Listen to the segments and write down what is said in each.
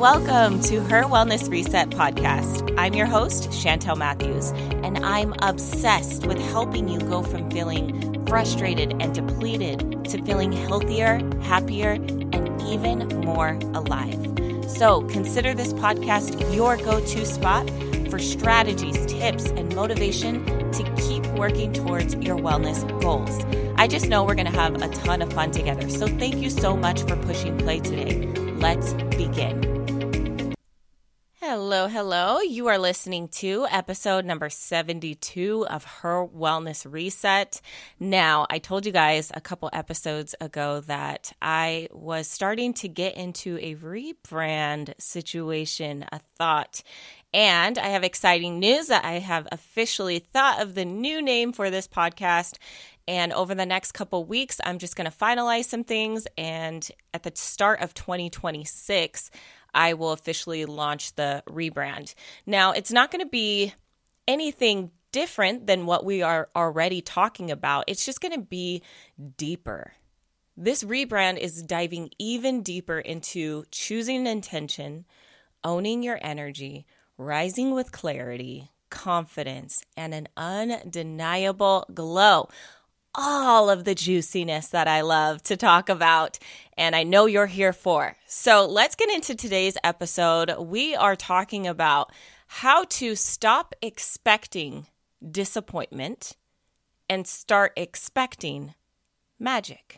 Welcome to Her Wellness Reset podcast. I'm your host, Chantel Matthews, and I'm obsessed with helping you go from feeling frustrated and depleted to feeling healthier, happier, and even more alive. So consider this podcast your go-to spot for strategies, tips, and motivation to keep working towards your wellness goals. I just know we're going to have a ton of fun together. So thank you so much for pushing play today. Let's begin. Hello. You are listening to episode number 72 of Her Wellness Reset. Now, I told you guys a couple episodes ago that I was starting to get into a rebrand situation, a thought. And I have exciting news that I have officially thought of the new name for this podcast. And over the next couple weeks, I'm just going to finalize some things. And at the start of 2026, I will officially launch the rebrand. Now, it's not going to be anything different than what we are already talking about. It's just going to be deeper. This rebrand is diving even deeper into choosing intention, owning your energy, rising with clarity, confidence, and an undeniable glow. All of the juiciness that I love to talk about, and I know you're here for. So let's get into today's episode. We are talking about how to stop expecting disappointment and start expecting magic.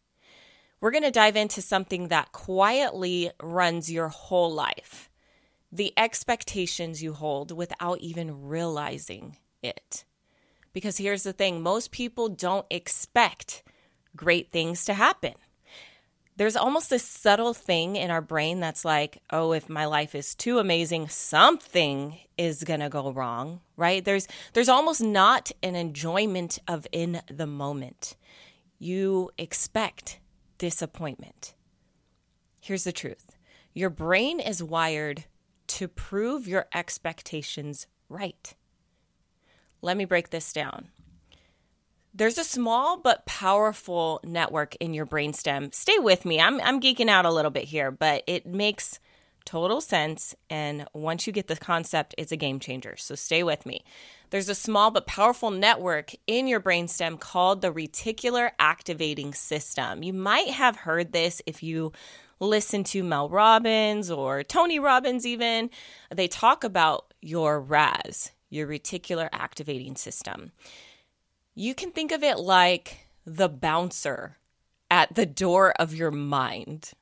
We're going to dive into something that quietly runs your whole life, the expectations you hold without even realizing it. Because here's the thing, most people don't expect great things to happen. There's almost this subtle thing in our brain that's like, oh, if my life is too amazing, something is going to go wrong, right? There's almost not an enjoyment of in the moment. You expect disappointment. Here's the truth. Your brain is wired to prove your expectations right. Let me break this down. There's a small but powerful network in your brainstem. Stay with me. I'm geeking out a little bit here, but it makes total sense. And once you get the concept, it's a game changer. So stay with me. There's a small but powerful network in your brainstem called the reticular activating system. You might have heard this if you listen to Mel Robbins or Tony Robbins even. They talk about your RAS, your reticular activating system. You can think of it like the bouncer at the door of your mind.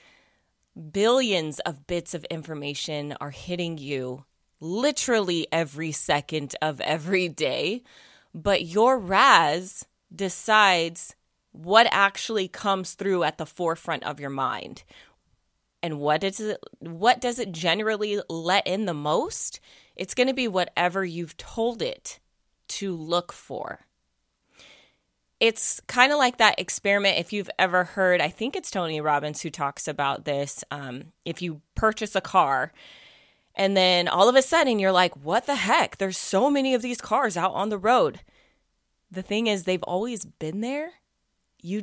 Billions of bits of information are hitting you literally every second of every day, but your RAS decides what actually comes through at the forefront of your mind. And what does it generally let in the most? It's going to be whatever you've told it to look for. It's kind of like that experiment, if you've ever heard, I think it's Tony Robbins who talks about this. If you purchase a car and then all of a sudden you're like, what the heck? There's so many of these cars out on the road. The thing is, they've always been there. You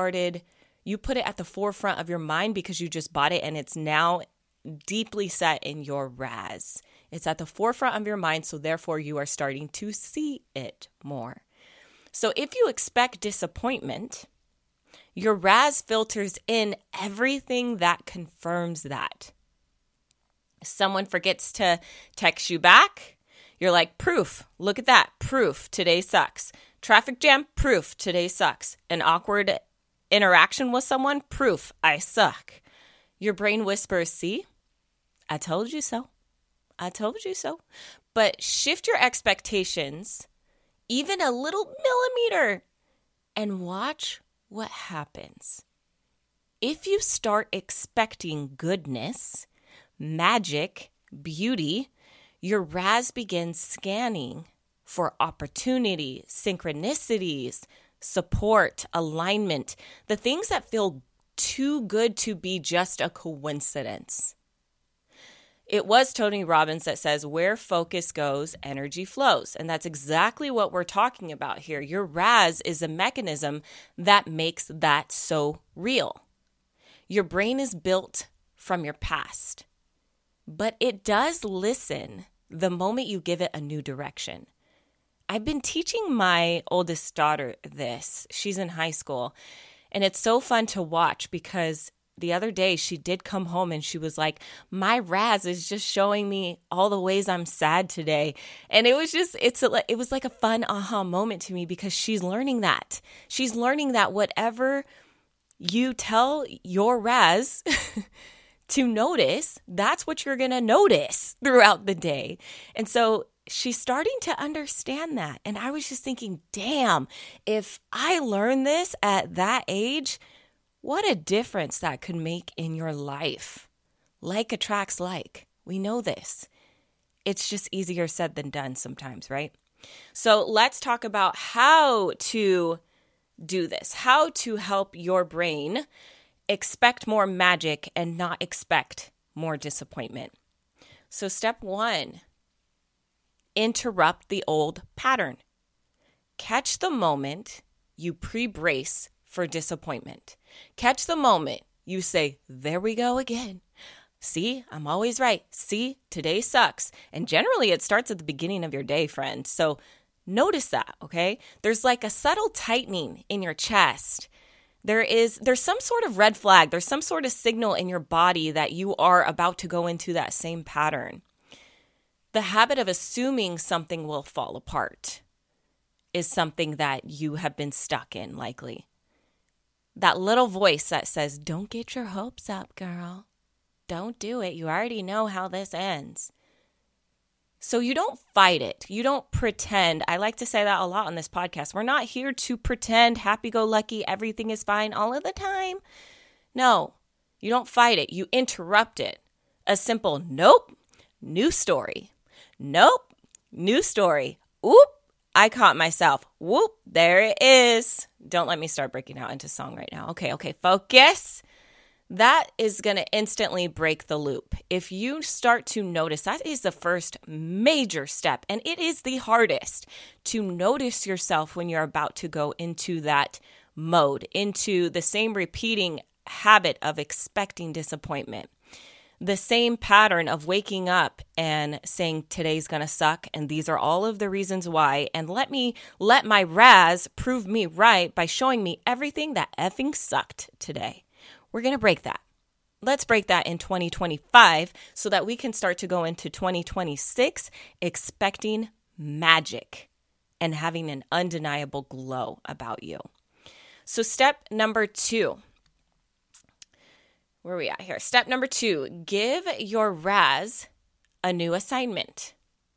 put it at the forefront of your mind because you just bought it and it's now deeply set in your RAS. It's at the forefront of your mind, so therefore you are starting to see it more. So if you expect disappointment, your RAS filters in everything that confirms that. Someone forgets to text you back, you're like, proof, look at that, proof, today sucks. Traffic jam, proof, today sucks. An awkward interaction with someone, proof, I suck. Your brain whispers, see, I told you so. I told you so. But shift your expectations even a little millimeter and watch what happens. If you start expecting goodness, magic, beauty, your RAS begins scanning for opportunity, synchronicities, support, alignment, the things that feel too good to be just a coincidence. It was Tony Robbins that says, where focus goes, energy flows. And that's exactly what we're talking about here. Your RAS is a mechanism that makes that so real. Your brain is built from your past. but it does listen the moment you give it a new direction. I've been teaching my oldest daughter this. She's in high school, and it's so fun to watch because the other day she did come home and she was like, my Raz is just showing me all the ways I'm sad today. And it was just, it was like a fun aha moment to me because she's learning that. She's learning that whatever you tell your Raz to notice, that's what you're going to notice throughout the day. And so she's starting to understand that. And I was just thinking, damn, if I learned this at that age, what a difference that could make in your life. Like attracts like. We know this. It's just easier said than done sometimes, right? So let's talk about how to do this, how to help your brain expect more magic and not expect more disappointment. So step 1, interrupt the old pattern. Catch the moment you pre-brace for disappointment. Catch the moment you say, there we go again. See, I'm always right. See, today sucks. And generally it starts at the beginning of your day, friend. So notice that, okay? There's like a subtle tightening in your chest. There's some sort of red flag. There's some sort of signal in your body that you are about to go into that same pattern. The habit of assuming something will fall apart is something that you have been stuck in, likely. That little voice that says, don't get your hopes up, girl. Don't do it. You already know how this ends. So you don't fight it. You don't pretend. I like to say that a lot on this podcast. We're not here to pretend happy-go-lucky, everything is fine all of the time. No, you don't fight it. You interrupt it. A simple, nope, new story. Nope, new story. Oop, I caught myself. Whoop, there it is. Don't let me start breaking out into song right now. Okay, focus. That is going to instantly break the loop. If you start to notice, that is the first major step, and it is the hardest to notice yourself when you're about to go into that mode, into the same repeating habit of expecting disappointment. The same pattern of waking up and saying today's going to suck and these are all of the reasons why, and let my Raz prove me right by showing me everything that effing sucked today. We're going to break that. Let's break that in 2025 so that we can start to go into 2026 expecting magic and having an undeniable glow about you. So step number 2. Where are we at here? Step number 2, give your Raz a new assignment.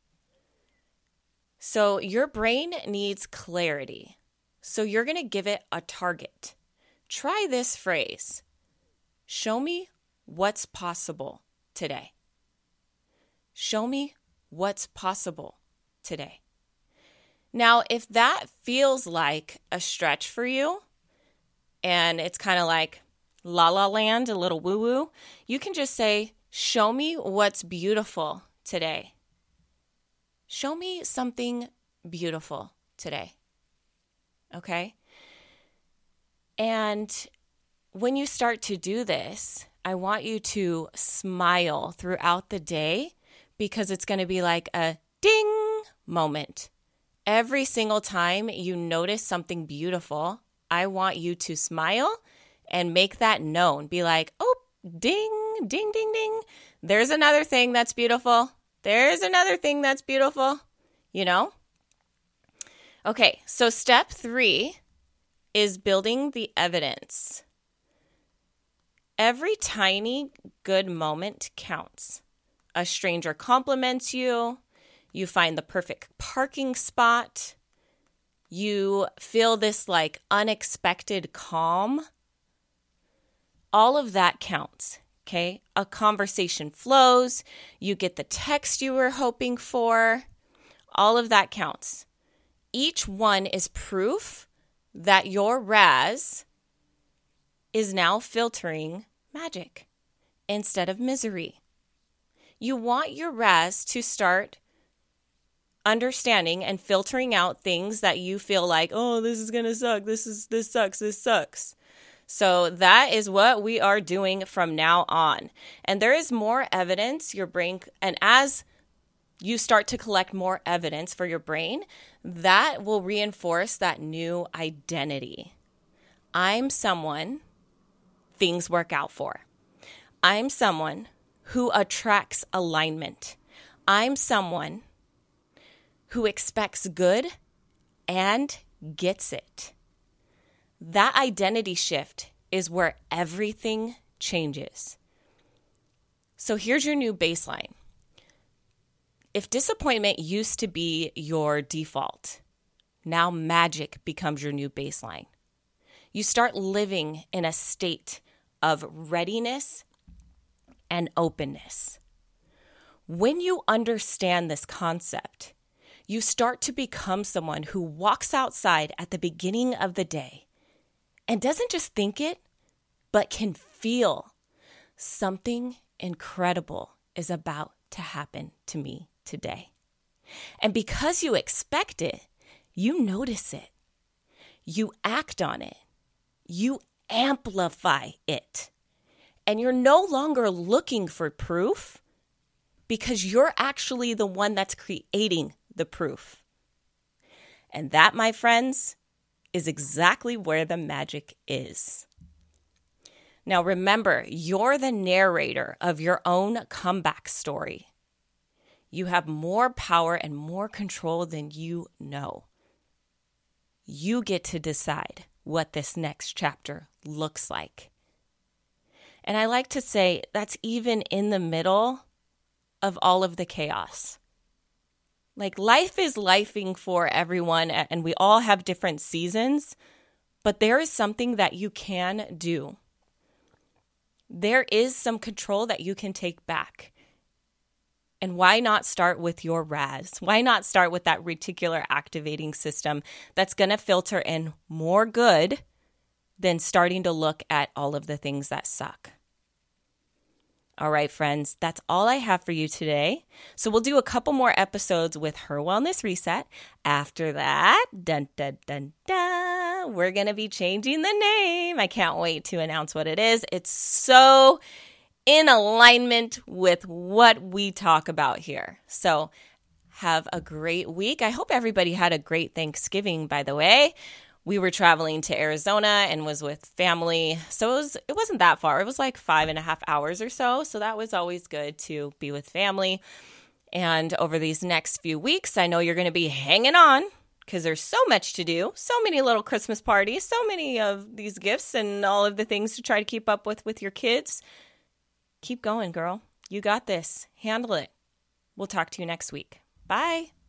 So your brain needs clarity. So you're going to give it a target. Try this phrase. Show me what's possible today. Show me what's possible today. Now, if that feels like a stretch for you, and it's kind of like La La Land, a little woo-woo, you can just say, show me what's beautiful today. Show me something beautiful today. Okay? And when you start to do this, I want you to smile throughout the day because it's going to be like a ding moment. Every single time you notice something beautiful, I want you to smile and make that known. Be like, oh, ding, ding, ding, ding. There's another thing that's beautiful. There's another thing that's beautiful. You know? Okay, so step 3 is building the evidence. Every tiny good moment counts. A stranger compliments you. You find the perfect parking spot. You feel this like unexpected calm. All of that counts, okay? A conversation flows. You get the text you were hoping for. All of that counts. Each one is proof that your Raz is now filtering magic instead of misery. You want your Raz to start understanding and filtering out things that you feel like, oh, this is going to suck. This sucks. So that is what we are doing from now on. And there is more evidence your brain, and as you start to collect more evidence for your brain, that will reinforce that new identity. I'm someone things work out for. I'm someone who attracts alignment. I'm someone who expects good and gets it. That identity shift is where everything changes. So here's your new baseline. If disappointment used to be your default, now magic becomes your new baseline. You start living in a state of readiness and openness. When you understand this concept, you start to become someone who walks outside at the beginning of the day and doesn't just think it, but can feel something incredible is about to happen to me today. And because you expect it, you notice it. You act on it. You amplify it. And you're no longer looking for proof because you're actually the one that's creating the proof. And that, my friends, is exactly where the magic is. Now remember, you're the narrator of your own comeback story. You have more power and more control than you know. You get to decide what this next chapter looks like. And I like to say that's even in the middle of all of the chaos. Like, life is lifing for everyone, and we all have different seasons, but there is something that you can do. There is some control that you can take back. And why not start with your RAS? Why not start with that reticular activating system that's going to filter in more good than starting to look at all of the things that suck? All right, friends, that's all I have for you today. So we'll do a couple more episodes with Her Wellness Reset. After that, dun, dun, dun, dun, we're going to be changing the name. I can't wait to announce what it is. It's so in alignment with what we talk about here. So have a great week. I hope everybody had a great Thanksgiving, by the way. We were traveling to Arizona and was with family. So it wasn't that far. It was like 5.5 hours or so. So that was always good to be with family. And over these next few weeks, I know you're going to be hanging on because there's so much to do. So many little Christmas parties, so many of these gifts and all of the things to try to keep up with your kids. Keep going, girl. You got this. Handle it. We'll talk to you next week. Bye.